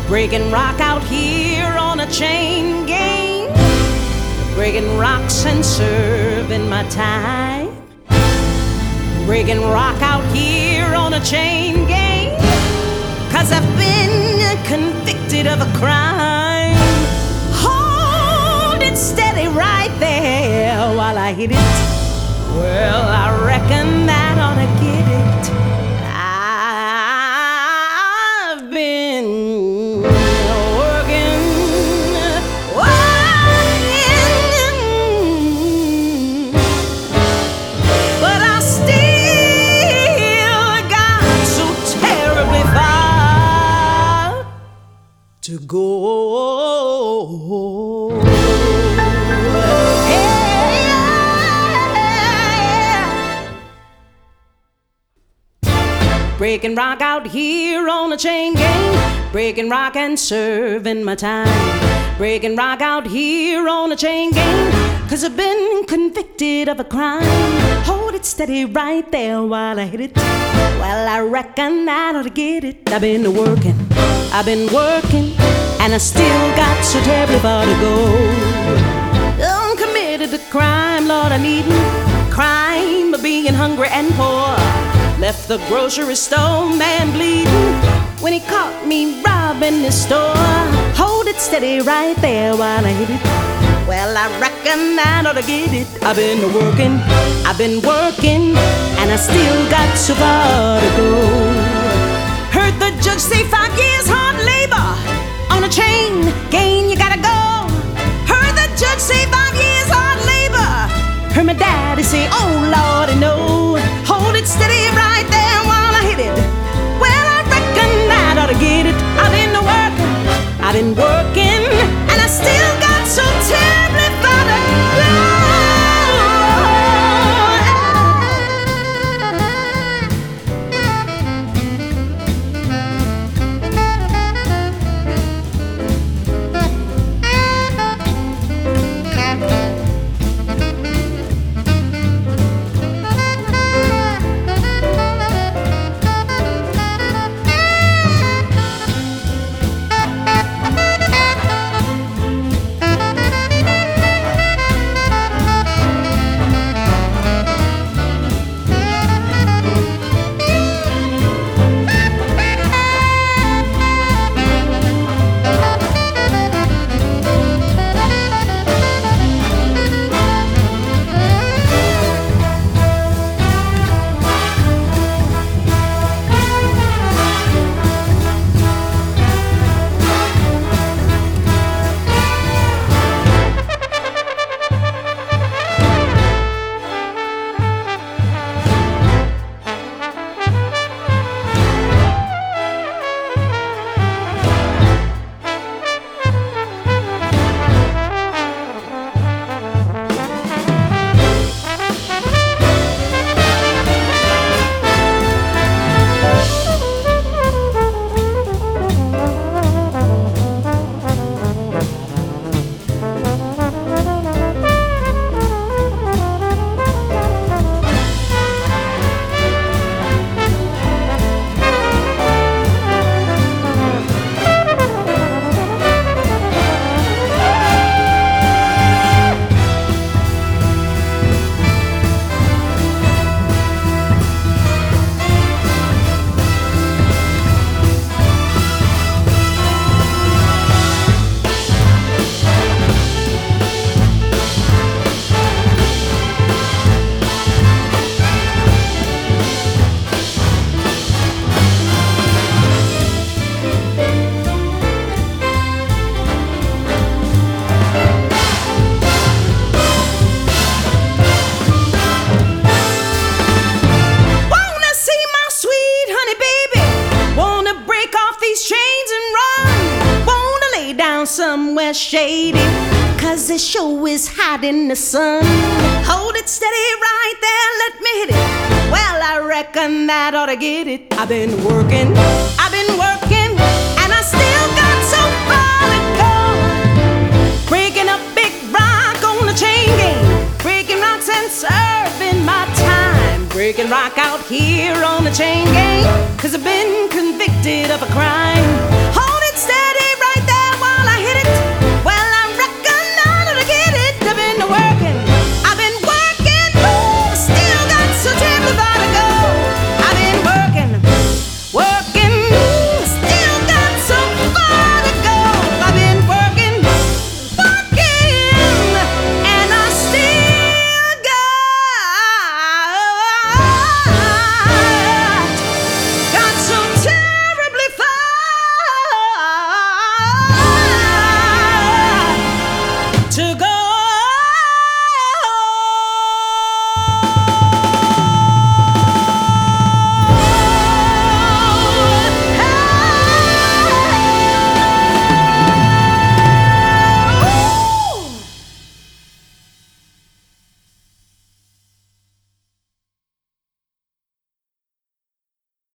Breaking rock out here on a chain gang. Breaking rocks and serving my time. Breaking rock out here on a chain gang. 'Cause I've been convicted of a crime. Hold it steady right there while I hit it. Well, I reckon that ought to get it. I've been working, but I still got so terribly far to go. Breaking rock out here on a chain gang. Breaking rock and serving my time. Breaking rock out here on a chain gang. 'Cause I've been convicted of a crime. Hold it steady right there while I hit it. Well, I reckon I ought to get it. I've been working, and I still got so terribly far to go. I'm committed a crime, Lord, I needn't. Crime of being hungry and poor. Left the grocery store man bleeding when he caught me robbing the store. Hold it steady right there while I hit it. Well, I reckon I ought to get it. I've been working, and I still got so far to go. Heard the judge say 5 years hard labor on a chain gang, you gotta go. Heard the judge say 5 years hard labor. Heard my daddy say, oh Lordy, no. Hold it steady right there while I hit it. Well, I reckon I ought to get it. I've been working, and I still got so terribly far to go. Somewhere shady, 'cause this show is hot in the sun. Hold it steady right there, let me hit it. Well, I reckon that ought to get it. I've been working, and I still got so far to go. Breaking up big rock on the chain gang. Breaking rocks and serving my time. Breaking rock out here on the chain gang. 'Cause I've been convicted of a crime.